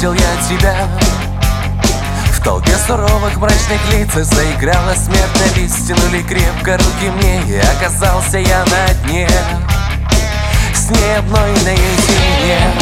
заметил я тебя. В толпе суровых мрачных лиц заиграла смерть, на лист стянули крепко руки мне, и оказался я на дне, с ней одной наедине.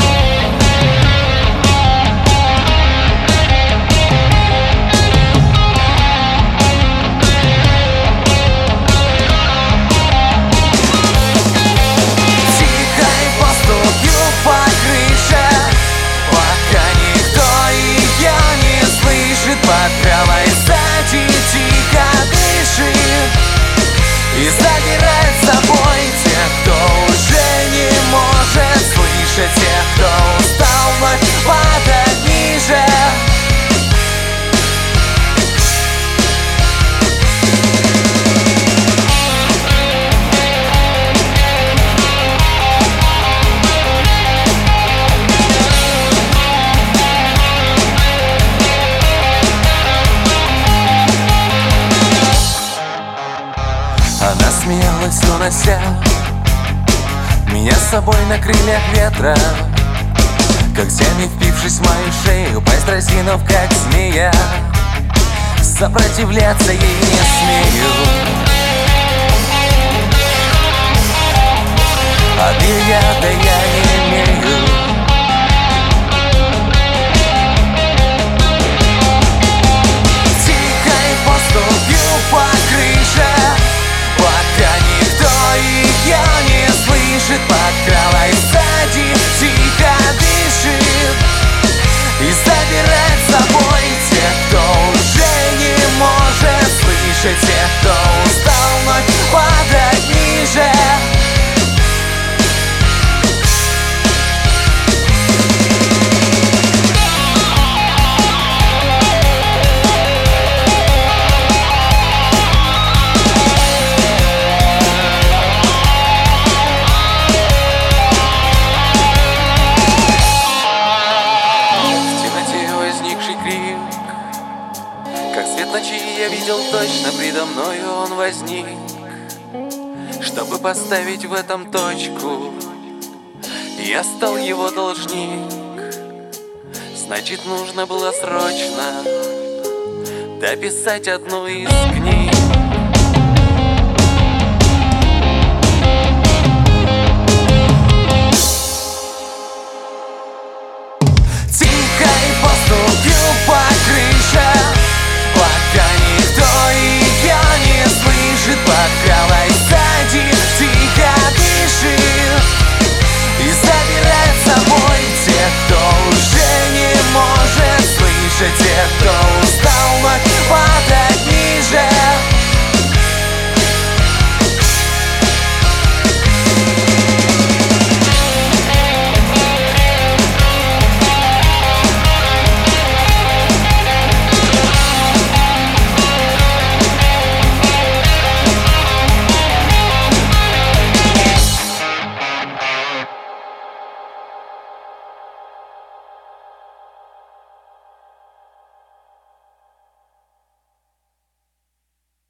Подкралась сзади, тихо дышит и забирает с собой тех, кто уже не может слышать, тех, кто устал вновь падать ниже. Она смеялась, унося меня с собой на крыльях ветра, когтями впившись в мою шею, пасть разинув, как змея. Сопротивляться ей не смею, а яда я не имею. Тихой поступью по крыше, пока никто ее не слышит, подкралась сзади, тихо дышит и забирает с собой тех, кто уже не может слышать, тех, кто устал вновь падать ниже. Как свет ночи я видел точно, предо мною он возник, чтобы поставить в этом точку. Я стал его должник. Значит, нужно было срочно дописать одну из книг.